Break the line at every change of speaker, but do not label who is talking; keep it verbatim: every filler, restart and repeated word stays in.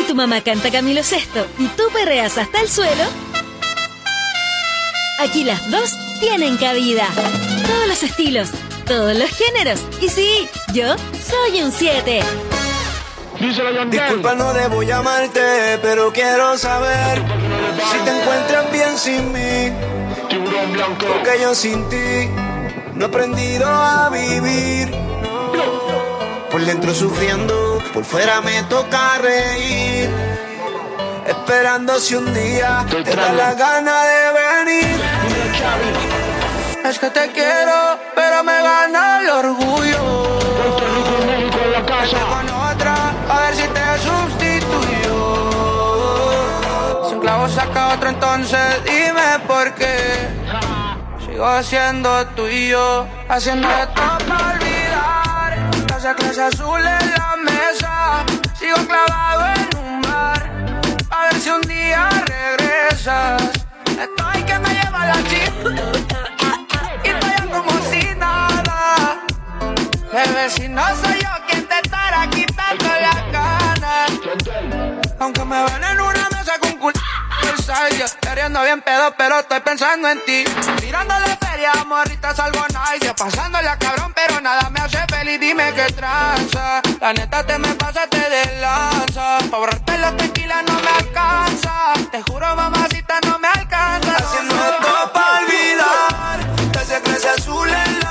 tu mamá canta Camilo Sesto y tú perreas hasta el suelo, aquí las dos tienen cabida. Todos los estilos, todos los géneros. Y sí, yo soy un siete.
Disculpa, no debo llamarte, pero quiero saber si te encuentras bien sin mí. Porque yo sin ti no he aprendido a vivir. Por dentro sufriendo, por fuera me toca reír. Esperando si un día te da la gana de venir. Es que te quiero, pero me gana el orgullo. Vete con otra, a ver si te sustituyo. Si un clavo saca otro, entonces dime por qué. Sigo siendo tuyo, haciendo esto para olvidar. Esa clase azul en la mesa, sigo clavado en un bar. A ver si un día regresas. Estoy que me lleva la chica y estoy como si nada. Bebé, si no soy yo quien te estará quitando las ganas. Aunque me ven en una mesa con culo queriendo bien pedo, pero estoy pensando en ti. Tirándole feria, morrita, salgo nice. Pasándola cabrón, pero nada me hace feliz. Dime qué tranza. La neta te me pasaste de lanza. Pa' borrarte la tequila no me alcanza. Te juro, mamacita, no me alcanza. Haciendo esto pa' olvidar. Ese crece azul en la